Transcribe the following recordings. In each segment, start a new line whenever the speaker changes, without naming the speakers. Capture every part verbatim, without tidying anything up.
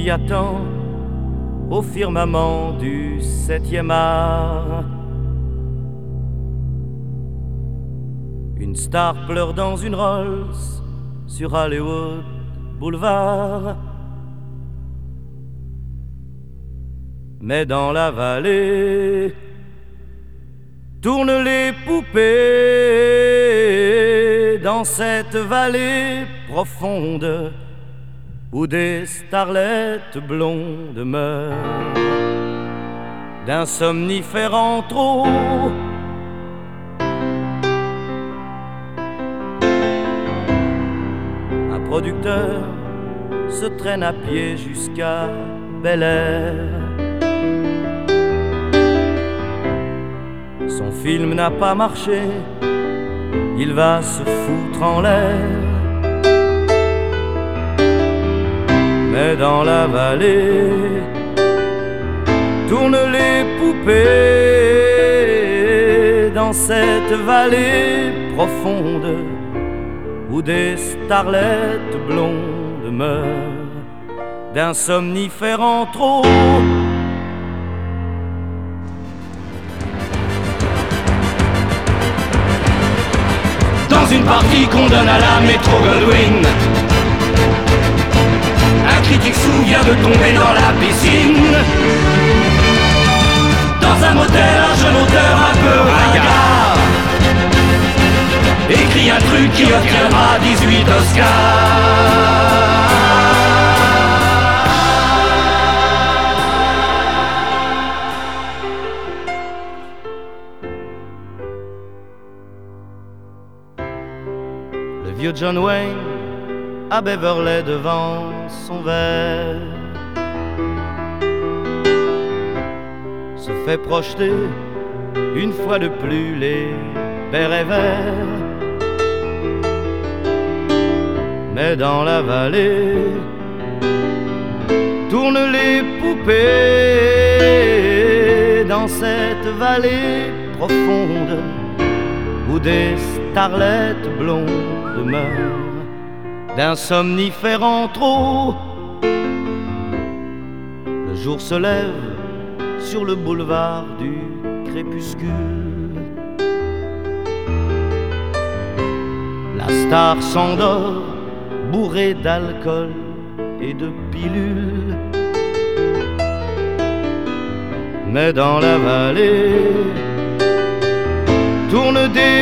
fille attend au firmament du septième art. Une star pleure dans une Rolls sur Hollywood Boulevard. Mais dans la vallée tournent les poupées, dans cette vallée profonde où des starlettes blondes meurent d'un somnifère en trop. Un producteur se traîne à pied jusqu'à Bel-Air. Son film n'a pas marché, il va se foutre en l'air. Mais dans la vallée tournent les poupées, dans cette vallée profonde où des starlettes blondes meurent d'un somnifère en trop.
Dans une partie qu'on donne à la Metro-Goldwyn, un critique fou vient de tomber dans la piscine. Dans un motel, un jeune auteur un peu ringard écrit un truc qui obtiendra dix-huit Oscars.
Le vieux John Wayne à Beverly devant son verre se fait projeter une fois de plus les bérets verts. Mais dans la vallée tournent les poupées, dans cette vallée profonde où des starlettes blondes meurent d'un somnifère en trop. Le jour se lève sur le boulevard du crépuscule. La star s'endort, bourrée d'alcool et de pilules. Mais dans la vallée tournent des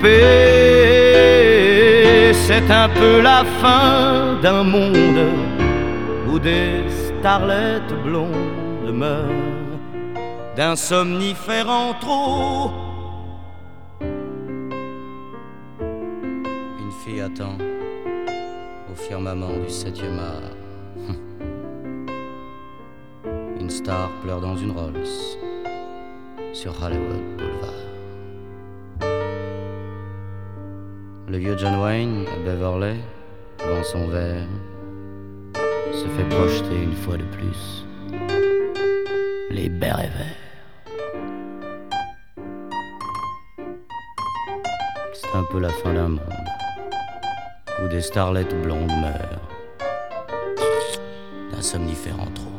poupées, c'est un peu la fin d'un monde où des starlettes blondes meurent d'un somnifère en trop.
Une fille attend au firmament du septième art. Une star pleure dans une Rolls sur Hollywood Boulevard. Le vieux John Wayne à Beverly, devant son verre, se fait projeter une fois de plus les bérets verts. C'est un peu la fin d'un monde où des starlettes blondes meurent d'un somnifère en trop.